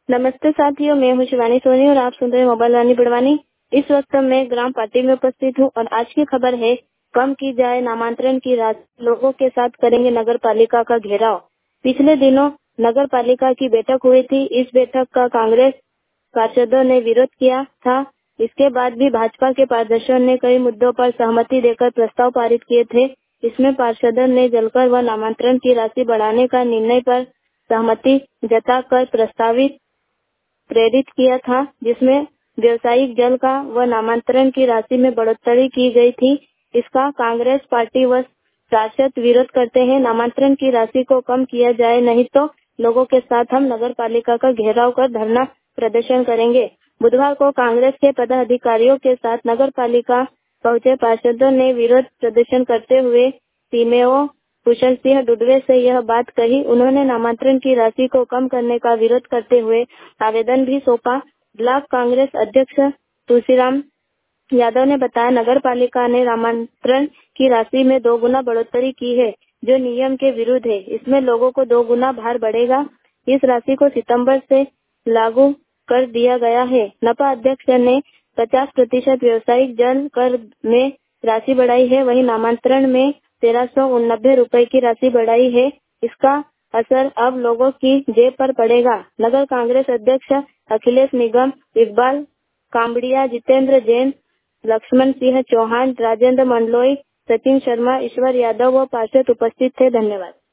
नमस्ते साथियों, मैं हूँ शिवानी सोनी और आप सुन रहे हैं मोबाइल वाणी बड़वानी। इस वक्त मैं ग्राम पार्टी में उपस्थित हूँ और आज की खबर है, कम की जाए नामांतरण की राशि, लोगों के साथ करेंगे नगर पालिका का घेराव। पिछले दिनों नगर पालिका की बैठक हुई थी। इस बैठक का कांग्रेस पार्षदों ने विरोध किया था। इसके बाद भी भाजपा के पार्षदों ने कई मुद्दों पर सहमति देकर प्रस्ताव पारित किए थे। इसमें पार्षदों ने जलकर व नामांतरण की राशि बढ़ाने का निर्णय पर सहमति जताकर प्रस्तावित प्रेरित किया था, जिसमें व्यावसायिक जल का व नामांतरण की राशि में बढ़ोतरी की गई थी। इसका कांग्रेस पार्टी व पार्षद विरोध करते हैं। नामांतरण की राशि को कम किया जाए, नहीं तो लोगों के साथ हम नगर पालिका का घेराव कर धरना प्रदर्शन करेंगे। बुधवार को कांग्रेस के पदाधिकारियों के साथ नगर पालिका पहुंचे पार्षदों ने विरोध प्रदर्शन करते हुए सीएमओ कुशल सिंह डुडवे से यह बात कही। उन्होंने नामांतरण की राशि को कम करने का विरोध करते हुए आवेदन भी सौंपा। ब्लॉक कांग्रेस अध्यक्ष तुलसीराम यादव ने बताया, नगर पालिका ने नामांतरण की राशि में 2 गुना बढ़ोतरी की है, जो नियम के विरुद्ध है। इसमें लोगों को 2 गुना भार बढ़ेगा। इस राशि को सितंबर से लागू कर दिया गया है। नपा अध्यक्ष ने 50% व्यवसायिक जल कर में राशि बढ़ाई है, वहीं नामांतरण में 1389 रुपए की राशि बढ़ाई है। इसका असर अब लोगों की जेब पर पड़ेगा। नगर कांग्रेस अध्यक्ष अखिलेश निगम, इकबाल कांबड़िया, जितेंद्र जैन, लक्ष्मण सिंह चौहान, राजेंद्र मंडलोई, सचिन शर्मा, ईश्वर यादव व पार्षद उपस्थित थे। धन्यवाद।